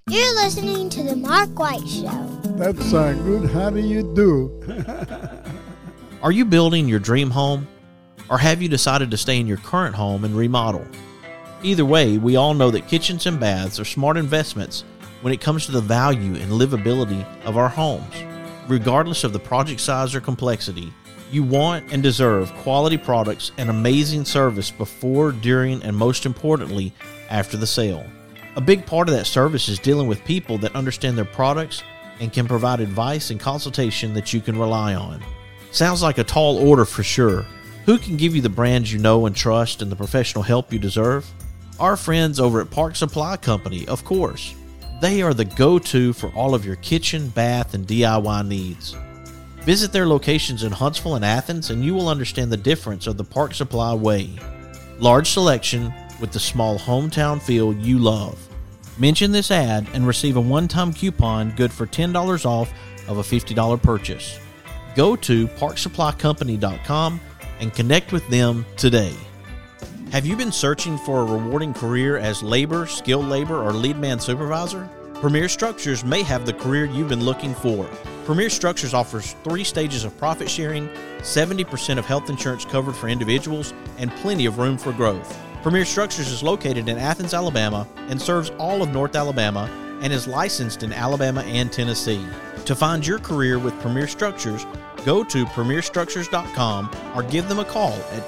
You're listening to The Mark White Show. That sounds good. How do you do? Are you building your dream home? Or have you decided to stay in your current home and remodel? Either way, we all know that kitchens and baths are smart investments when it comes to the value and livability of our homes. Regardless of the project size or complexity, you want and deserve quality products and amazing service before, during, and most importantly, after the sale. A big part of that service is dealing with people that understand their products and can provide advice and consultation that you can rely on. Sounds like a tall order for sure. Who can give you the brands you know and trust and the professional help you deserve? Our friends over at Park Supply Company, of course. They are the go-to for all of your kitchen, bath, and DIY needs. Visit their locations in Huntsville and Athens and you will understand the difference of the Park Supply way. Large selection with the small hometown feel you love. Mention this ad and receive a one-time coupon good for $10 off of a $50 purchase. Go to parksupplycompany.com and connect with them today. Have you been searching for a rewarding career as labor, skilled labor, or lead man supervisor? Premier Structures may have the career you've been looking for. Premier Structures offers 3 stages of profit sharing, 70% of health insurance covered for individuals, and plenty of room for growth. Premier Structures is located in Athens, Alabama, and serves all of North Alabama and is licensed in Alabama and Tennessee. To find your career with Premier Structures, go to premierstructures.com or give them a call at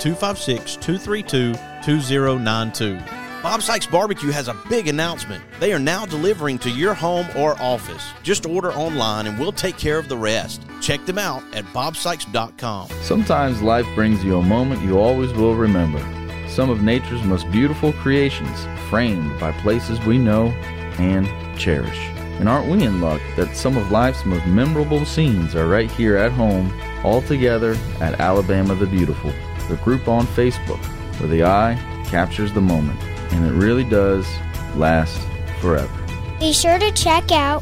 256-232-2092. Bob Sykes Barbecue has a big announcement. They are now delivering to your home or office. Just order online and we'll take care of the rest. Check them out at bobsykes.com. Sometimes life brings you a moment you always will remember. Some of nature's most beautiful creations, framed by places we know and cherish. And aren't we in luck that some of life's most memorable scenes are right here at home, all together at Alabama the Beautiful, the group on Facebook, where the eye captures the moment, and it really does last forever. Be sure to check out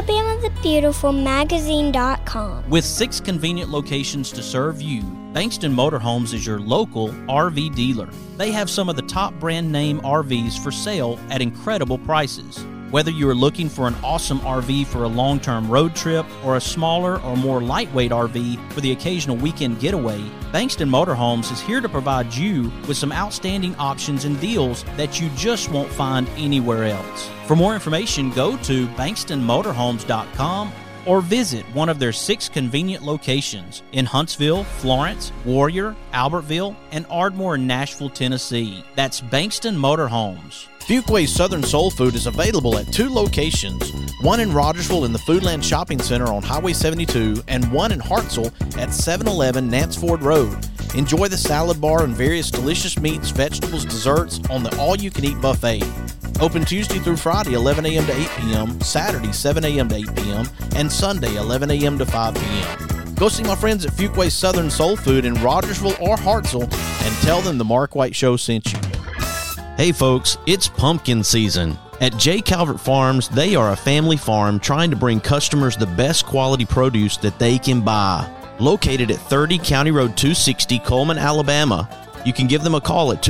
alabamathebeautifulmagazine.com. With 6 convenient locations to serve you, Bankston Motorhomes is your local RV dealer. They have some of the top brand name RVs for sale at incredible prices. Whether you are looking for an awesome RV for a long-term road trip or a smaller or more lightweight RV for the occasional weekend getaway, Bankston Motorhomes is here to provide you with some outstanding options and deals that you just won't find anywhere else. For more information, go to bankstonmotorhomes.com or visit one of their 6 convenient locations in Huntsville, Florence, Warrior, Albertville, and Ardmore in Nashville, Tennessee. That's Bankston Motorhomes. Fuquay's Southern Soul Food is available at 2 locations, one in Rogersville in the Foodland Shopping Center on Highway 72 and one in Hartselle at 711 Nance Ford Road. Enjoy the salad bar and various delicious meats, vegetables, desserts on the all-you-can-eat buffet. Open Tuesday through Friday, 11 a.m. to 8 p.m., Saturday, 7 a.m. to 8 p.m., and Sunday, 11 a.m. to 5 p.m. Go see my friends at Fuquay's Southern Soul Food in Rogersville or Hartselle and tell them the Mark White Show sent you. Hey folks, it's pumpkin season. At J. Calvert Farms, they are a family farm trying to bring customers the best quality produce that they can buy. Located at 30 County Road 260, Coleman, Alabama, you can give them a call at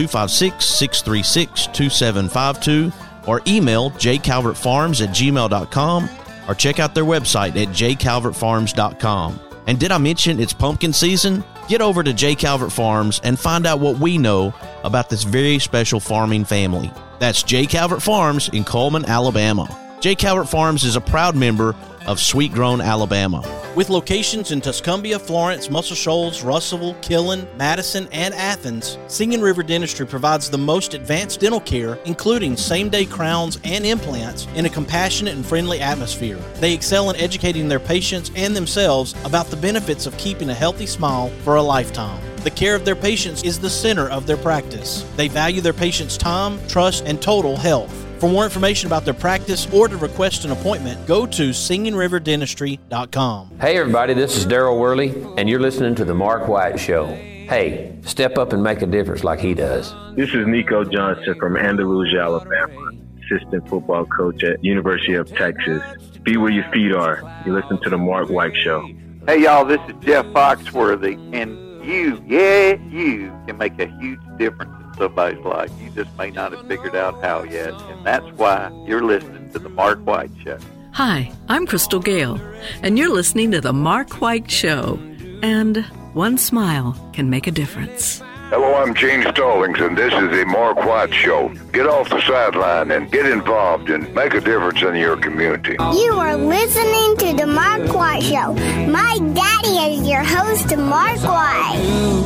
256-636-2752 or email jcalvertfarms@gmail.com or check out their website at jcalvertfarms.com. And did I mention it's pumpkin season? Get over to J. Calvert Farms and find out what we know about this very special farming family. That's J. Calvert Farms in Coleman, Alabama. J. Calvert Farms is a proud member of Sweet Grown, Alabama. With locations in Tuscumbia, Florence, Muscle Shoals, Russellville, Killen, Madison, and Athens, Singing River Dentistry provides the most advanced dental care, including same-day crowns and implants, in a compassionate and friendly atmosphere. They excel in educating their patients and themselves about the benefits of keeping a healthy smile for a lifetime. The care of their patients is the center of their practice. They value their patients' time, trust, and total health. For more information about their practice or to request an appointment, go to SingingRiverDentistry.com. Hey everybody, this is Daryl Worley, and you're listening to The Mark White Show. Hey, step up and make a difference like he does. This is Nico Johnson from Andalusia, Alabama, assistant football coach at University of Texas. Be where your feet are. You listen to The Mark White Show. Hey y'all, this is Jeff Foxworthy, and you can make a huge difference in somebody's life. You just may not have figured out how yet, and that's why you're listening to The Mark White Show. Hi, I'm Crystal Gale, and you're listening to The Mark White Show. And one smile can make a difference. Hello, I'm Gene Stallings, and this is The Mark White Show. Get off the sideline and get involved and make a difference in your community. You are listening to The Mark White Show. My daddy is your host, Mark White.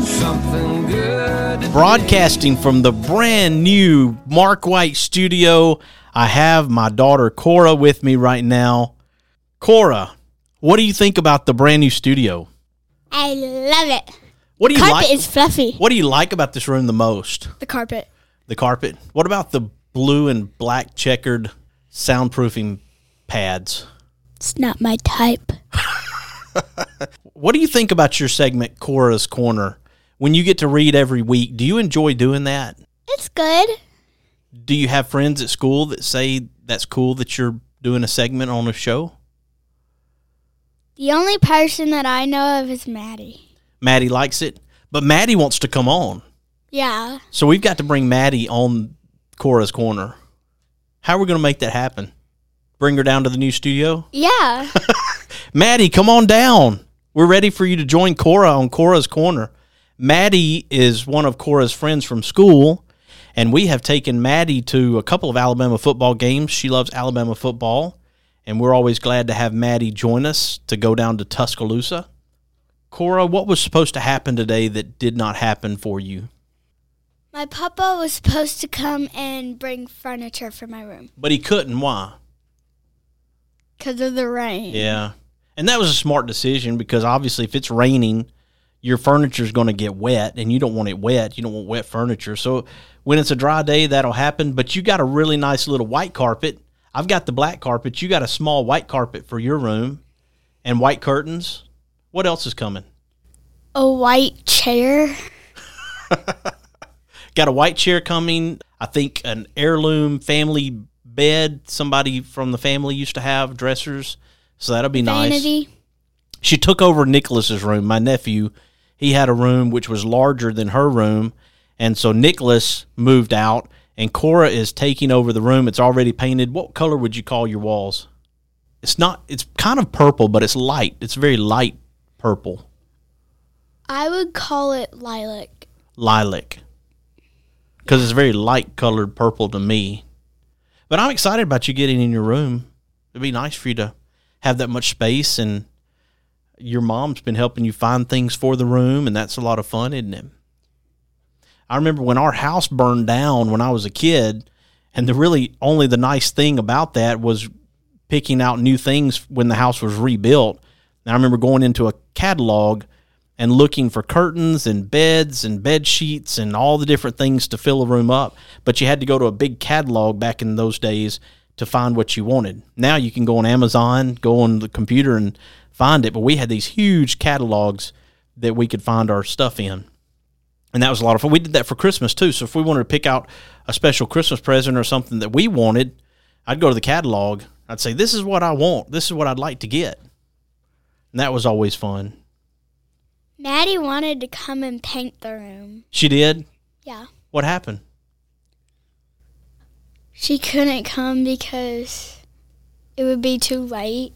Broadcasting from the brand new Mark White studio, I have my daughter Cora with me right now. Cora, what do you think about the brand new studio? I love it. What do you Carpet like? is fluffy. What do you like about this room the most? The carpet. The carpet. What about the blue and black checkered soundproofing pads? It's not my type. What do you think about your segment, Cora's Corner? When you get to read every week, do you enjoy doing that? It's good. Do you have friends at school that say that's cool that you're doing a segment on a show? The only person that I know of is Maddie. Maddie likes it, but Maddie wants to come on. Yeah. So we've got to bring Maddie on Cora's Corner. How are we going to make that happen? Bring her down to the new studio? Yeah. Maddie, come on down. We're ready for you to join Cora on Cora's Corner. Maddie is one of Cora's friends from school, and we have taken Maddie to a couple of Alabama football games. She loves Alabama football, and we're always glad to have Maddie join us to go down to Tuscaloosa. Cora, what was supposed to happen today that did not happen for you? My papa was supposed to come and bring furniture for my room. But he couldn't. Why? Because of the rain. Yeah. And that was a smart decision because obviously if it's raining, your furniture is going to get wet, and you don't want it wet. You don't want wet furniture. So when it's a dry day, that'll happen. But you got a really nice little white carpet. I've got the black carpet. You got a small white carpet for your room and white curtains. What else is coming? A white chair. Got a white chair coming. I think an heirloom family bed. Somebody from the family used to have dressers. So that'll be nice. Vanity. She took over Nicholas's room. My nephew, he had a room which was larger than her room. And so Nicholas moved out, and Cora is taking over the room. It's already painted. What color would you call your walls? It's kind of purple, but it's light. It's very light purple. I would call it lilac. Lilac. Because it's very light colored purple to me. But I'm excited about you getting in your room. It'd be nice for you to have that much space, and your mom's been helping you find things for the room, and that's a lot of fun, isn't it? I remember when our house burned down when I was a kid, and the nice thing about that was picking out new things when the house was rebuilt. And I remember going into a catalog and looking for curtains and beds and bed sheets and all the different things to fill a room up. But you had to go to a big catalog back in those days to find what you wanted. Now you can go on Amazon, go on the computer and find it. But we had these huge catalogs that we could find our stuff in. And that was a lot of fun. We did that for Christmas too. So if we wanted to pick out a special Christmas present or something that we wanted, I'd go to the catalog. I'd say, this is what I want. This is what I'd like to get. And that was always fun. Maddie wanted to come and paint the room. She did? Yeah. What happened? She couldn't come because it would be too late.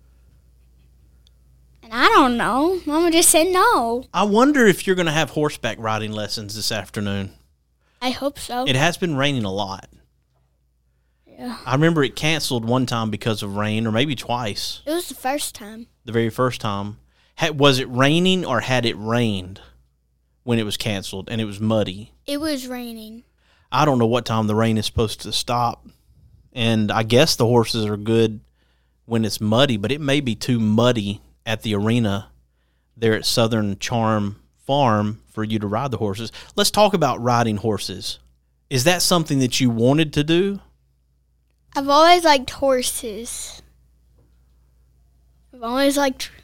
And I don't know. Mama just said no. I wonder if you're going to have horseback riding lessons this afternoon. I hope so. It has been raining a lot. Yeah. I remember it canceled one time because of rain, or maybe twice. It was the first time. The very first time. Was it raining or had it rained when it was canceled and it was muddy? It was raining. I don't know what time the rain is supposed to stop. And I guess the horses are good when it's muddy, but it may be too muddy at the arena there at Southern Charm Farm for you to ride the horses. Let's talk about riding horses. Is that something that you wanted to do? I've always liked horses. I've always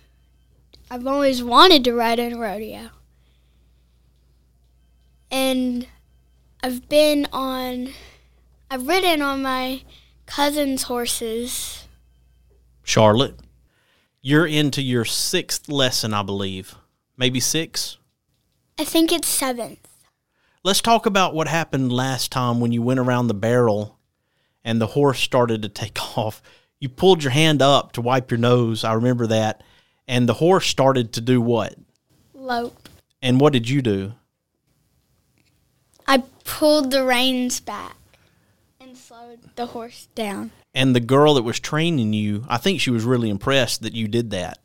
wanted to ride in a rodeo. And I've ridden on my cousin's horses. Charlotte, you're into your 6th lesson, I believe. Maybe 6? I think it's 7th. Let's talk about what happened last time when you went around the barrel and the horse started to take off. You pulled your hand up to wipe your nose. I remember that. And the horse started to do what? Lope. And what did you do? I pulled the reins back and slowed the horse down. And the girl that was training you, I think she was really impressed that you did that,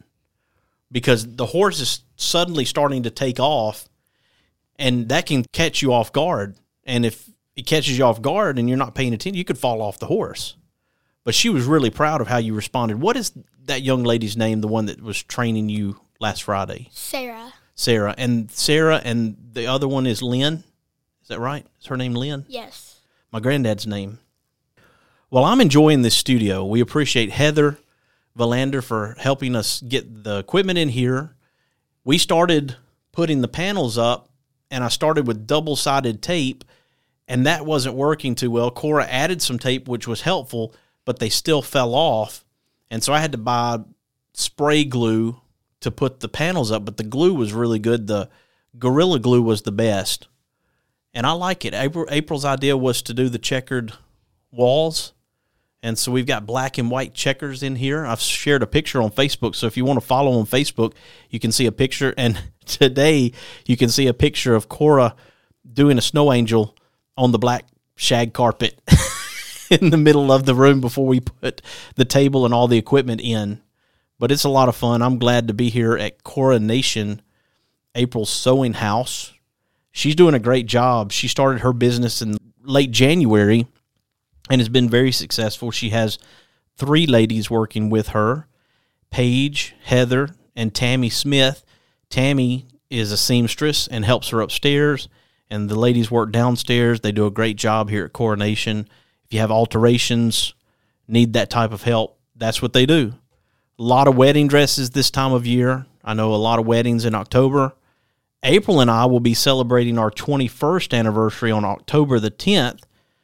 because the horse is suddenly starting to take off, and that can catch you off guard. And if it catches you off guard and you're not paying attention, you could fall off the horse. But she was really proud of how you responded. What is that young lady's name, the one that was training you last Friday? Sarah. Sarah. And the other one is Lynn. Is that right? Is her name Lynn? Yes. My granddad's name. Well, I'm enjoying this studio. We appreciate Heather Valander for helping us get the equipment in here. We started putting the panels up, and I started with double-sided tape, and that wasn't working too well. Cora added some tape, which was helpful, but they still fell off. And so I had to buy spray glue to put the panels up, but the glue was really good. The Gorilla Glue was the best. And I like it. April's idea was to do the checkered walls. And so we've got black and white checkers in here. I've shared a picture on Facebook. So if you want to follow on Facebook, you can see a picture. And today you can see a picture of Cora doing a snow angel on the black shag carpet in the middle of the room before we put the table and all the equipment in. But it's a lot of fun. I'm glad to be here at Coronation, April's sewing house. She's doing a great job. She started her business in late January and has been very successful. She has 3 ladies working with her, Paige, Heather, and Tammy Smith. Tammy is a seamstress and helps her upstairs, and the ladies work downstairs. They do a great job here at Coronation. If you have alterations, need that type of help, that's what they do. A lot of wedding dresses this time of year. I know a lot of weddings in October. April and I will be celebrating our 21st anniversary on October the 10th.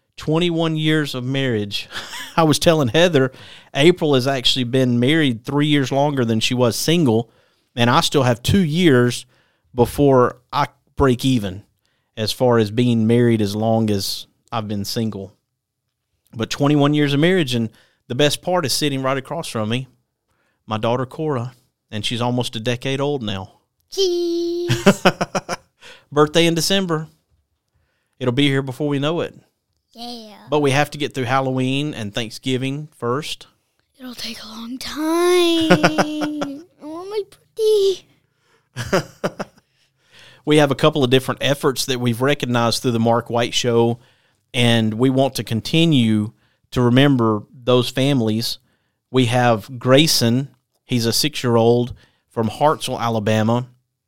21 years of marriage. I was telling Heather, April has actually been married 3 years longer than she was single, and I still have 2 years before I break even as far as being married as long as I've been single. But 21 years of marriage, and the best part is sitting right across from me, my daughter Cora, and she's almost a decade old now. Jeez. Birthday in December. It'll be here before we know it. Yeah. But we have to get through Halloween and Thanksgiving first. It'll take a long time. I want my birthday. We have a couple of different efforts that we've recognized through the Mark White Show, and we want to continue to remember those families. We have Grayson. He's a 6-year-old from Hartsville, Alabama,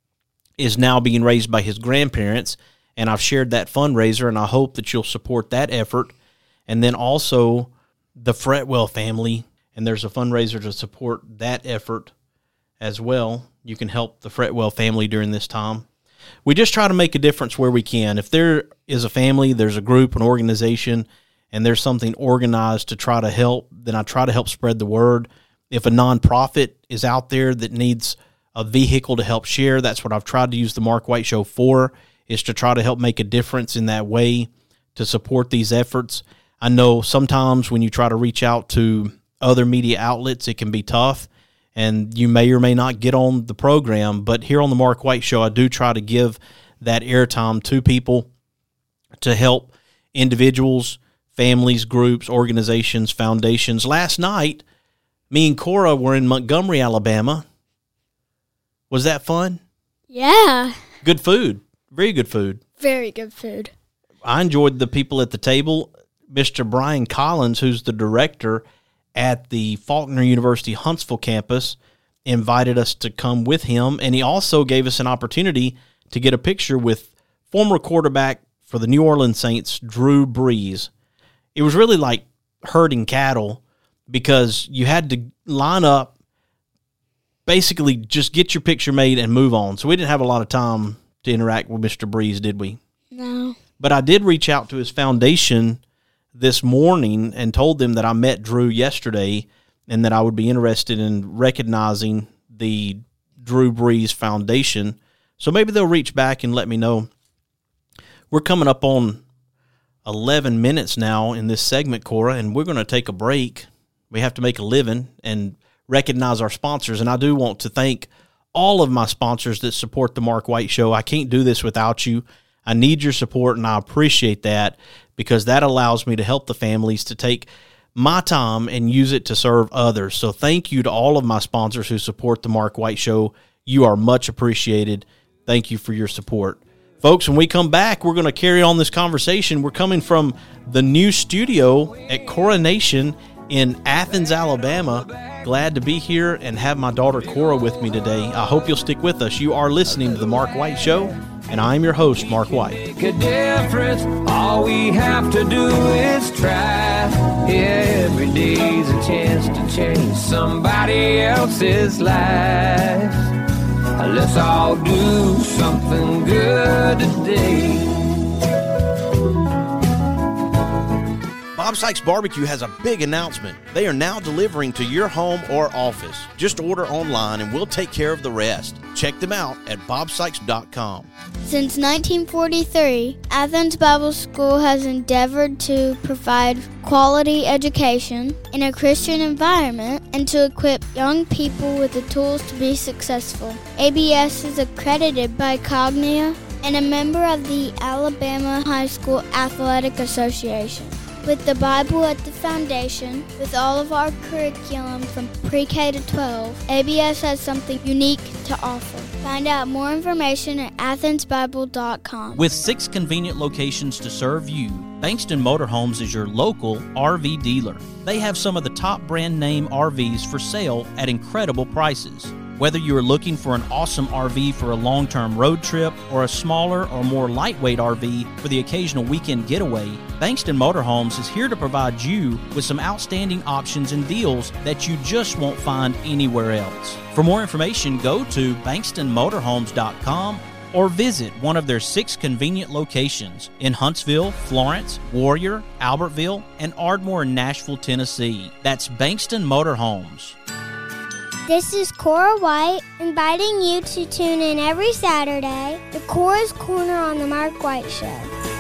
is now being raised by his grandparents. And I've shared that fundraiser, and I hope that you'll support that effort. And then also the Fretwell family, and there's a fundraiser to support that effort as well. You can help the Fretwell family during this time. We just try to make a difference where we can. If there is a family, there's a group, an organization, and there's something organized to try to help, then I try to help spread the word. If a nonprofit is out there that needs a vehicle to help share, that's what I've tried to use the Mark White Show for, is to try to help make a difference in that way to support these efforts. I know sometimes when you try to reach out to other media outlets, it can be tough, and you may or may not get on the program. But here on the Mark White Show, I do try to give that airtime to people to help individuals, families, groups, organizations, foundations. Last night, me and Cora were in Montgomery, Alabama. Was that fun? Yeah. Good food. Very good food. Very good food. I enjoyed the people at the table. Mr. Brian Collins, who's the director at the Faulkner University Huntsville campus, invited us to come with him, and he also gave us an opportunity to get a picture with former quarterback for the New Orleans Saints, Drew Brees. It was really like herding cattle because you had to line up, basically just get your picture made and move on. So we didn't have a lot of time to interact with Mr. Brees, did we? No. But I did reach out to his foundation this morning and told them that I met Drew yesterday and that I would be interested in recognizing the Drew Brees Foundation. So maybe they'll reach back and let me know. We're coming up on 11 minutes now in this segment, Cora, and we're going to take a break. We have to make a living and recognize our sponsors, and I do want to thank all of my sponsors that support the Mark White Show. I can't do this without you. I need your support, and I appreciate that because that allows me to help the families to take my time and use it to serve others. So thank you to all of my sponsors who support the Mark White Show. You are much appreciated. Thank you for your support. Folks, when we come back, we're going to carry on this conversation. We're coming from the new studio at Coronation in Athens, Alabama. Glad to be here and have my daughter Cora with me today. I hope you'll stick with us. You are listening to The Mark White Show, and I'm your host, Mark White. Make a difference. All we have to do is try. Every day's a chance to change somebody else's life. Let's all do something good today. Bob Sykes Barbecue has a big announcement. They are now delivering to your home or office. Just order online and we'll take care of the rest. Check them out at bobsykes.com. Since 1943, Athens Bible School has endeavored to provide quality education in a Christian environment and to equip young people with the tools to be successful. ABS is accredited by Cognia and a member of the Alabama High School Athletic Association. With the Bible at the foundation, with all of our curriculum from pre-K to 12, ABS has something unique to offer. Find out more information at athensbible.com. With 6 convenient locations to serve you, Bankston Motorhomes is your local RV dealer. They have some of the top brand name RVs for sale at incredible prices. Whether you are looking for an awesome RV for a long-term road trip or a smaller or more lightweight RV for the occasional weekend getaway, Bankston Motorhomes is here to provide you with some outstanding options and deals that you just won't find anywhere else. For more information, go to bankstonmotorhomes.com or visit one of their 6 convenient locations in Huntsville, Florence, Warrior, Albertville, and Ardmore in Nashville, Tennessee. That's Bankston Motorhomes. This is Cora White, inviting you to tune in every Saturday to Cora's Corner on The Mark White Show.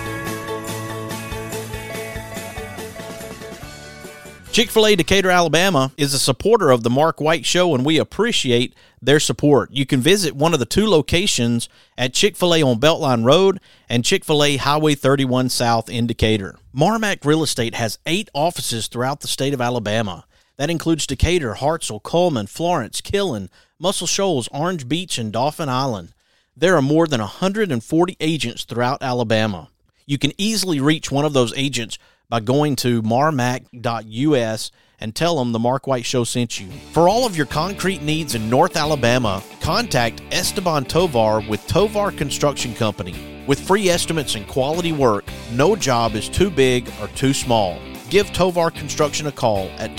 Chick-fil-A Decatur, Alabama is a supporter of the Mark White Show, and we appreciate their support. You can visit one of the 2 locations at Chick-fil-A on Beltline Road and Chick-fil-A Highway 31 South in Decatur. Marmac Real Estate has 8 offices throughout the state of Alabama. That includes Decatur, Hartselle, Coleman, Florence, Killen, Muscle Shoals, Orange Beach, and Dauphin Island. There are more than 140 agents throughout Alabama. You can easily reach one of those agents by going to marmac.us and tell them the Mark White Show sent you. For all of your concrete needs in North Alabama, contact Esteban Tovar with Tovar Construction Company. With free estimates and quality work, no job is too big or too small. Give Tovar Construction a call at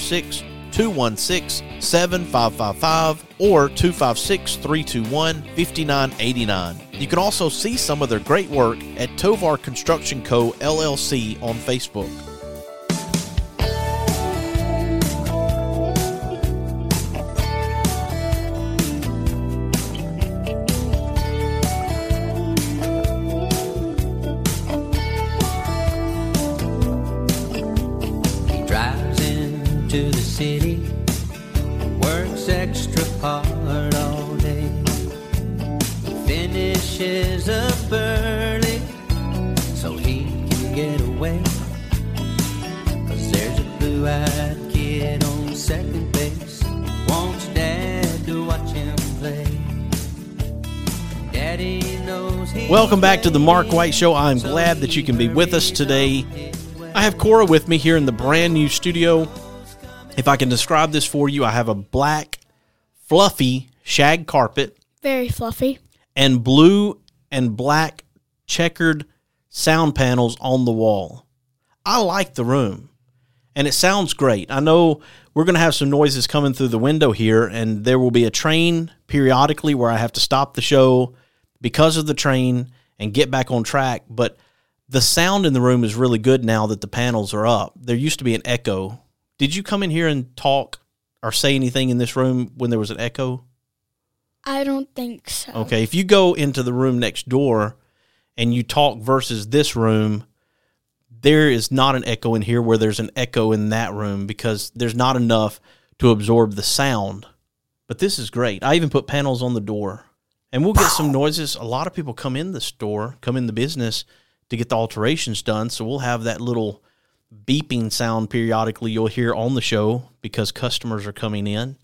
256-216-7555 or 256-321-5989. You can also see some of their great work at Tovar Construction Co. LLC on Facebook. To the city, works extra hard all day, finishes up early so he can get away, 'cause there's a blue-eyed kid on second base, wants dad to watch him play. Daddy knows he. Welcome back to the Mark White Show. I'm glad that you can be with us today. I have Cora with me here in the brand new studio. If I can describe this for you, I have a black, fluffy shag carpet. Very fluffy. And blue and black checkered sound panels on the wall. I like the room, and it sounds great. I know we're going to have some noises coming through the window here, and there will be a train periodically where I have to stop the show because of the train and get back on track. But the sound in the room is really good now that the panels are up. There used to be an echo. Did you come in here and talk or say anything in this room when there was an echo? I don't think so. Okay, if you go into the room next door and you talk versus this room, there is not an echo in here where there's an echo in that room because there's not enough to absorb the sound. But this is great. I even put panels on the door. And we'll get some noises. A lot of people come in the store, come in the business to get the alterations done. So we'll have that little beeping sound periodically you'll hear on the show because customers are coming in.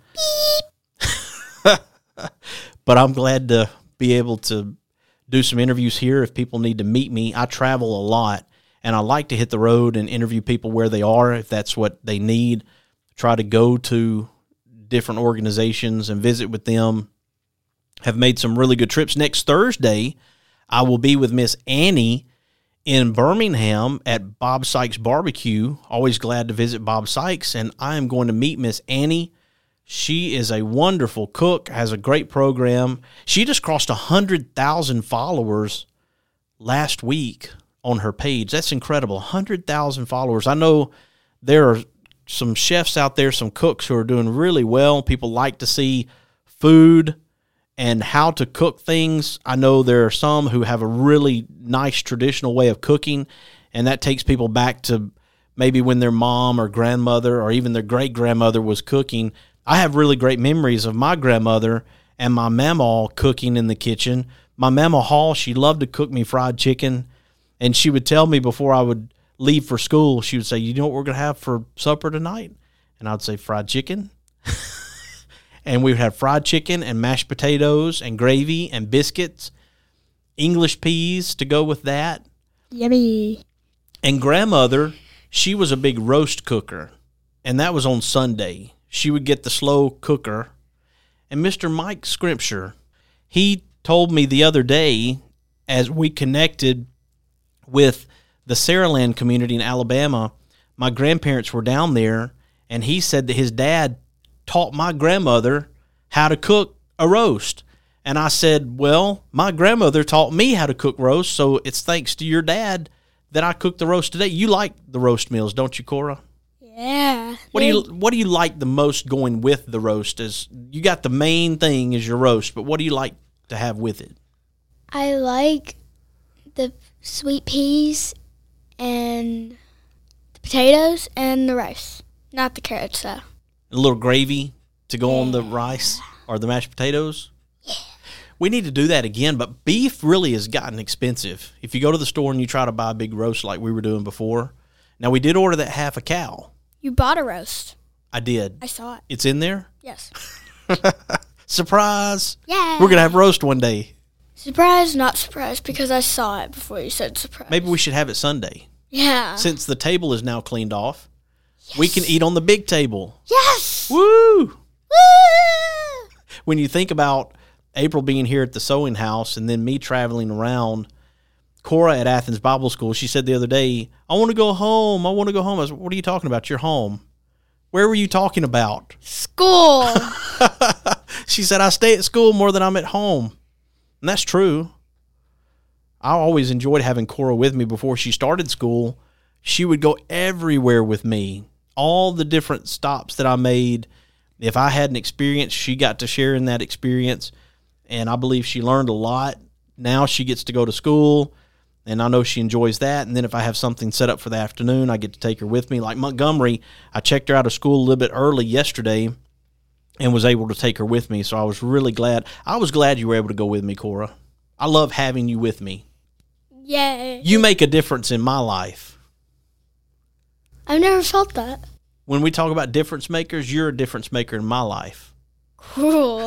Beep. But I'm glad to be able to do some interviews here if people need to meet me. I travel a lot, and I like to hit the road and interview people where they are if that's what they need. Try to go to different organizations and visit with them. Have made some really good trips. Next Thursday, I will be with Miss Annie in Birmingham at Bob Sykes Barbecue. Always glad to visit Bob Sykes, and I am going to meet Miss Annie. She is a wonderful cook, has a great program. She just crossed 100,000 followers last week on her page. That's incredible, 100,000 followers. I know there are some chefs out there, some cooks who are doing really well. People like to see food and how to cook things. I know there are some who have a really nice traditional way of cooking, and that takes people back to maybe when their mom or grandmother or even their great-grandmother was cooking. I have really great memories of my grandmother and my mama cooking in the kitchen. My mama Hall, she loved to cook me fried chicken, and she would tell me before I would leave for school, she would say, you know what we're going to have for supper tonight? And I'd say fried chicken. And we would have fried chicken and mashed potatoes and gravy and biscuits, English peas to go with that. Yummy. And grandmother, she was a big roast cooker, and that was on Sunday. She would get the slow cooker. And Mr. Mike Scripture, he told me the other day as we connected with the Saraland community in Alabama, my grandparents were down there, and he said that his dad taught my grandmother how to cook a roast. And I said, well, my grandmother taught me how to cook roast, so it's thanks to your dad that I cooked the roast today. You like the roast meals, don't you, Cora? Yeah. What do you like the most going with the roast? Is you got the main thing is your roast, but what do you like to have with it? I like the sweet peas and the potatoes and the rice. Not the carrots, though. A little gravy to go on the rice or the mashed potatoes? Yeah. We need to do that again, but beef really has gotten expensive. If you go to the store and you try to buy a big roast like we were doing before. Now, we did order that half a cow. You bought a roast. I did. I saw it. It's in there? Yes. Surprise. Yeah. We're going to have roast one day. Surprise, not surprise, because I saw it before you said surprise. Maybe we should have it Sunday. Yeah. Since the table is now cleaned off. Yes. We can eat on the big table. Yes! Woo! Woo! When you think about April being here at the sewing house and then me traveling around, Cora at Athens Bible School, she said the other day, I want to go home. I want to go home. I said, what are you talking about? You're home. Where were you talking about? School. She said, I stay at school more than I'm at home. And that's true. I always enjoyed having Cora with me before she started school. She would go everywhere with me. All the different stops that I made. If I had an experience, she got to share in that experience. And I believe she learned a lot. Now she gets to go to school, and I know she enjoys that. And then if I have something set up for the afternoon, I get to take her with me. Like Montgomery, I checked her out of school a little bit early yesterday and was able to take her with me. So I was really glad. I was glad you were able to go with me, Cora. I love having you with me. Yay. You make a difference in my life. I've never felt that. When we talk about difference makers, you're a difference maker in my life. Cool.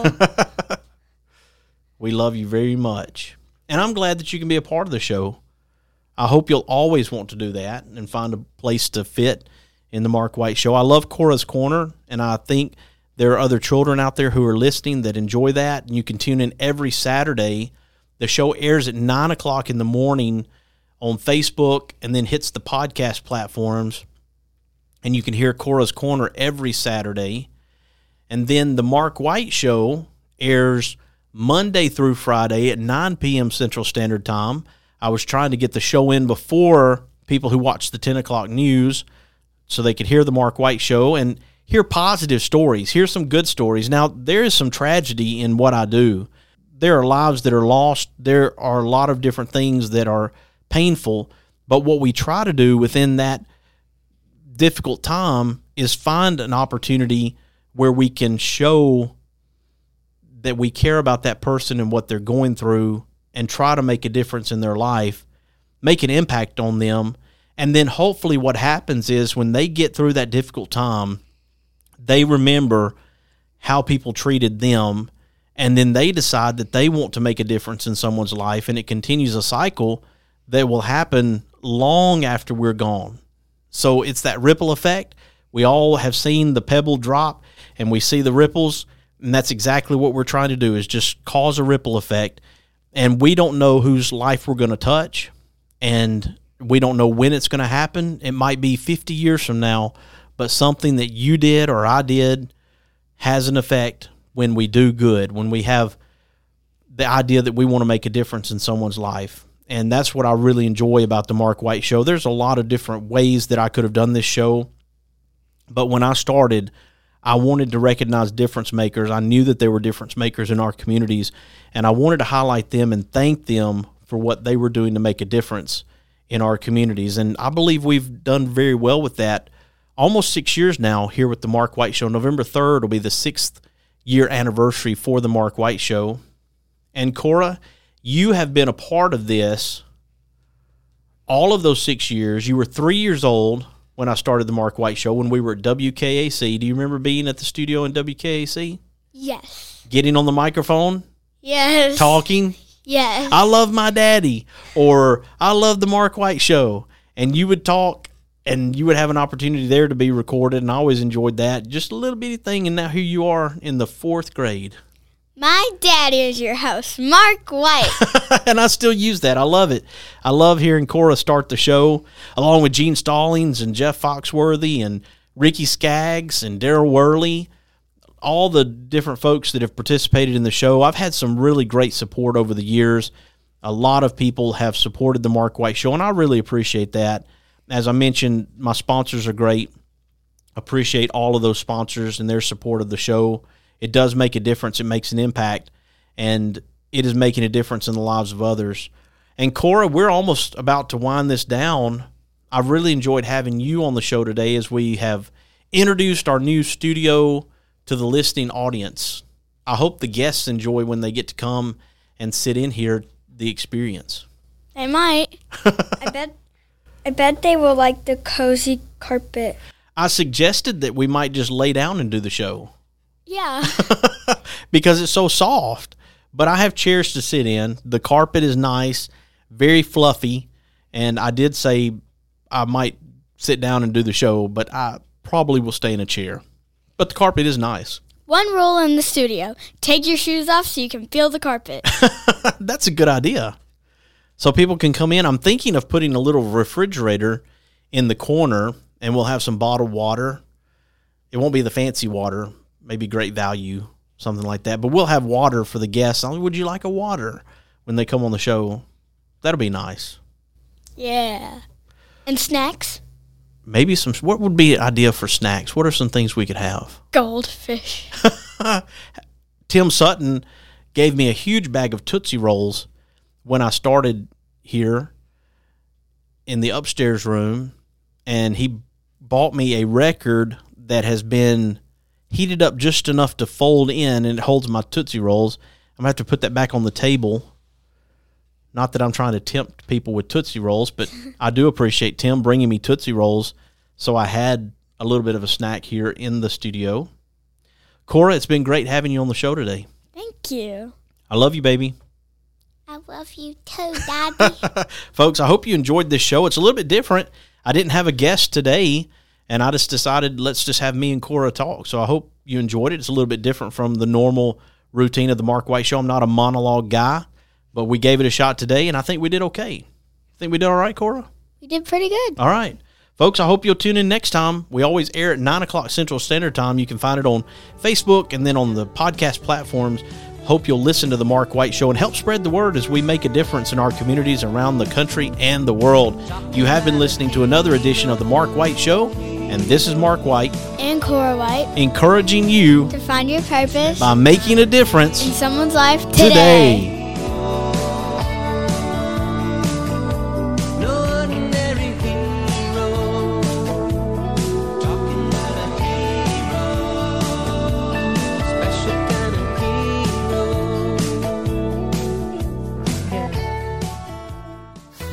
We love you very much. And I'm glad that you can be a part of the show. I hope you'll always want to do that and find a place to fit in the Mark White Show. I love Cora's Corner, and I think there are other children out there who are listening that enjoy that. And you can tune in every Saturday. The show airs at 9 o'clock in the morning on Facebook and then hits the podcast platforms. And you can hear Cora's Corner every Saturday. And then the Mark White Show airs Monday through Friday at 9 p.m. Central Standard Time. I was trying to get the show in before people who watch the 10 o'clock news so they could hear the Mark White Show and hear positive stories, hear some good stories. Now, there is some tragedy in what I do. There are lives that are lost. There are a lot of different things that are painful. But what we try to do within that difficult time is find an opportunity where we can show that we care about that person and what they're going through and try to make a difference in their life, make an impact on them. And then hopefully what happens is when they get through that difficult time, they remember how people treated them, and then they decide that they want to make a difference in someone's life, and it continues a cycle that will happen long after we're gone. So it's that ripple effect. We all have seen the pebble drop, and we see the ripples, and that's exactly what we're trying to do, is just cause a ripple effect. And we don't know whose life we're going to touch, and we don't know when it's going to happen. It might be 50 years from now, but something that you did or I did has an effect when we do good, when we have the idea that we want to make a difference in someone's life. And that's what I really enjoy about the Mark White Show. There's a lot of different ways that I could have done this show, but when I started, I wanted to recognize difference makers. I knew that there were difference makers in our communities, and I wanted to highlight them and thank them for what they were doing to make a difference in our communities. And I believe we've done very well with that. Almost 6 years now here with the Mark White Show. November 3rd will be the 6th year anniversary for the Mark White Show. And Cora, you have been a part of this all of those 6 years. You were 3 years old when I started the Mark White Show, when we were at WKAC. Do you remember being at the studio in WKAC? Yes. Getting on the microphone? Yes. Talking? Yes. I love my daddy, or I love the Mark White Show. And you would talk, and you would have an opportunity there to be recorded, and I always enjoyed that. Just a little bitty thing, and now here you are in the 4th grade. My daddy is your host, Mark White. And I still use that. I love it. I love hearing Cora start the show, along with Gene Stallings and Jeff Foxworthy and Ricky Skaggs and Daryl Worley, all the different folks that have participated in the show. I've had some really great support over the years. A lot of people have supported the Mark White Show, and I really appreciate that. As I mentioned, my sponsors are great. Appreciate all of those sponsors and their support of the show. It does make a difference. It makes an impact, and it is making a difference in the lives of others. And Cora, we're almost about to wind this down. I've really enjoyed having you on the show today as we have introduced our new studio to the listening audience. I hope the guests enjoy when they get to come and sit in here, the experience. They might. I bet they will like the cozy carpet. I suggested that we might just lay down and do the show. Yeah. Because it's so soft. But I have chairs to sit in. The carpet is nice, very fluffy, and I did say I might sit down and do the show, but I probably will stay in a chair. But the carpet is nice. One rule in the studio: take your shoes off so you can feel the carpet. That's a good idea. So people can come in. I'm thinking of putting a little refrigerator in the corner, and we'll have some bottled water. It won't be the fancy water, maybe Great Value, something like that. But we'll have water for the guests. Would you like a water when they come on the show? That'll be nice. Yeah. And snacks? Maybe some. What would be an idea for snacks? What are some things we could have? Goldfish. Tim Sutton gave me a huge bag of Tootsie Rolls when I started here in the upstairs room, and he bought me a record that has been heated up just enough to fold in, and it holds my Tootsie Rolls. I'm going to have to put that back on the table. Not that I'm trying to tempt people with Tootsie Rolls, but I do appreciate Tim bringing me Tootsie Rolls, so I had a little bit of a snack here in the studio. Cora, it's been great having you on the show today. Thank you. I love you, baby. I love you too, Daddy. Folks, I hope you enjoyed this show. It's a little bit different. I didn't have a guest today, and I just decided let's just have me and Cora talk. So I hope you enjoyed it. It's a little bit different from the normal routine of the Mark White Show. I'm not a monologue guy, but we gave it a shot today, and I think we did okay. Think we did all right, Cora? We did pretty good. All right. Folks, I hope you'll tune in next time. We always air at 9 o'clock Central Standard Time. You can find it on Facebook and then on the podcast platforms. Hope you'll listen to The Mark White Show and help spread the word as we make a difference in our communities around the country and the world. You have been listening to another edition of The Mark White Show, and this is Mark White and Cora White, encouraging you to find your purpose by making a difference in someone's life today.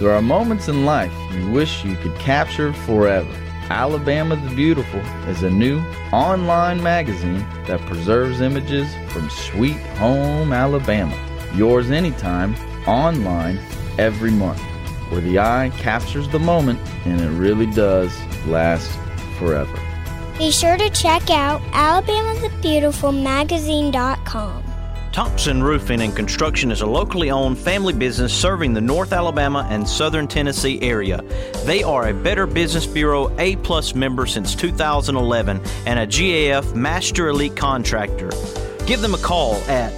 There are moments in life you wish you could capture forever. Alabama the Beautiful is a new online magazine that preserves images from sweet home Alabama. Yours anytime, online, every month, where the eye captures the moment and it really does last forever. Be sure to check out alabamathebeautifulmagazine.com. Thompson Roofing and Construction is a locally owned family business serving the North Alabama and Southern Tennessee area. They are a Better Business Bureau A+ member since 2011 and a GAF Master Elite Contractor. Give them a call at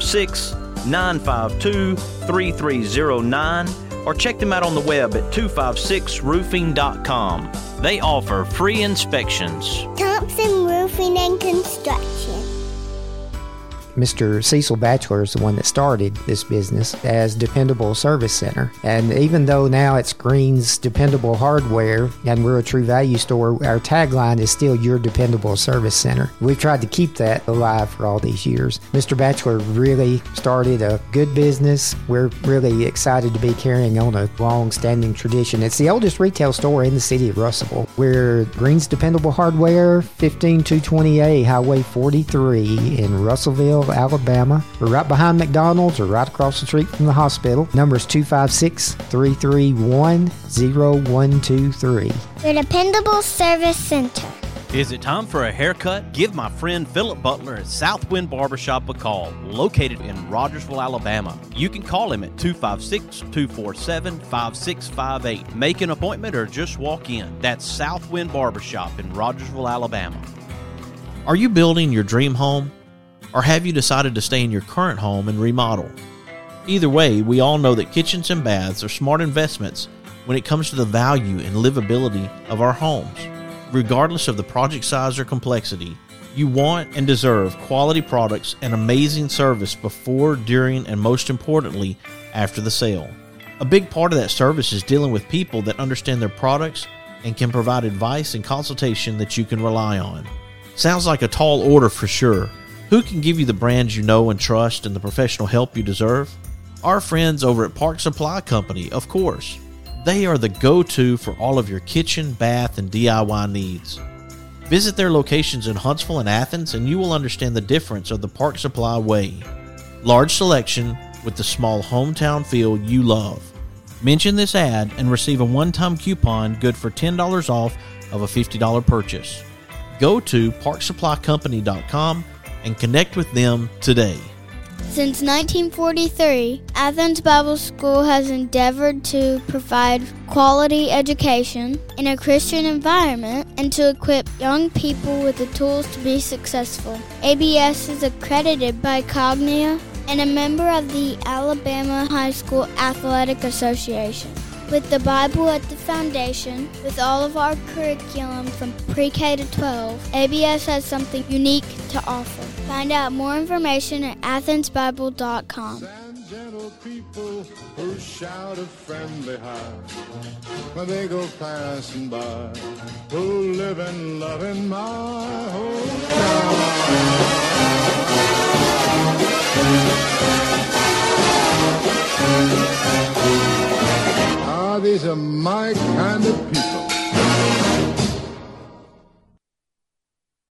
256-952-3309 or check them out on the web at 256roofing.com. They offer free inspections. Thompson Roofing and Construction. Mr. Cecil Batchelor is the one that started this business as Dependable Service Center. And even though now it's Green's Dependable Hardware and we're a True Value store, our tagline is still Your Dependable Service Center. We've tried to keep that alive for all these years. Mr. Batchelor really started a good business. We're really excited to be carrying on a long-standing tradition. It's the oldest retail store in the city of Russellville. We're Green's Dependable Hardware, 15220A Highway 43 in Russellville, Alabama. We're right behind McDonald's or right across the street from the hospital. Number is 256-331-0123. Your Dependable Service Center. Is it time for a haircut? Give my friend Philip Butler at Southwind Barbershop a call, located in Rogersville, Alabama. You can call him at 256-247-5658. Make an appointment or just walk in. That's Southwind Barbershop in Rogersville, Alabama. Are you building your dream home? Or have you decided to stay in your current home and remodel? Either way, we all know that kitchens and baths are smart investments when it comes to the value and livability of our homes. Regardless of the project size or complexity, you want and deserve quality products and amazing service before, during, and most importantly, after the sale. A big part of that service is dealing with people that understand their products and can provide advice and consultation that you can rely on. Sounds like a tall order for sure. Who can give you the brands you know and trust and the professional help you deserve? Our friends over at Park Supply Company, of course. They are the go-to for all of your kitchen, bath, and DIY needs. Visit their locations in Huntsville and Athens and you will understand the difference of the Park Supply way. Large selection with the small hometown feel you love. Mention this ad and receive a one-time coupon good for $10 off of a $50 purchase. Go to parksupplycompany.com and connect with them today. Since 1943, Athens Bible School has endeavored to provide quality education in a Christian environment and to equip young people with the tools to be successful. ABS is accredited by Cognia and a member of the Alabama High School Athletic Association. With the Bible at the foundation, with all of our curriculum from pre-K to 12, ABS has something unique to offer. Find out more information at athensbible.com. Gentle people who shout a friendly hi when they go passing by, who live and love in my hometown. These are my kind of people.